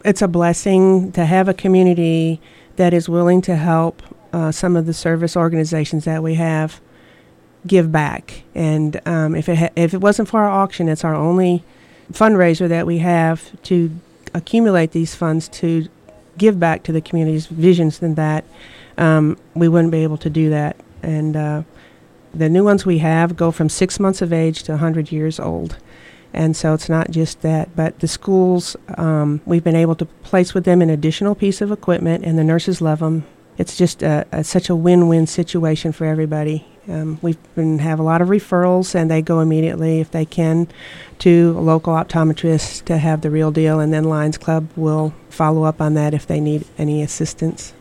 it's a blessing to have a community that is willing to help some of the service organizations that we have give back. And if it wasn't for our auction, it's our only fundraiser that we have to accumulate these funds to give back to the community's visions, than that we wouldn't be able to do that. And the new ones we have go from 6 months of age to 100 years old. And so it's not just that, but the schools, we've been able to place with them an additional piece of equipment, and the nurses love them. It's just such a win-win situation for everybody. We've have a lot of referrals, and they go immediately, if they can, to a local optometrist to have the real deal, and then Lions Club will follow up on that if they need any assistance.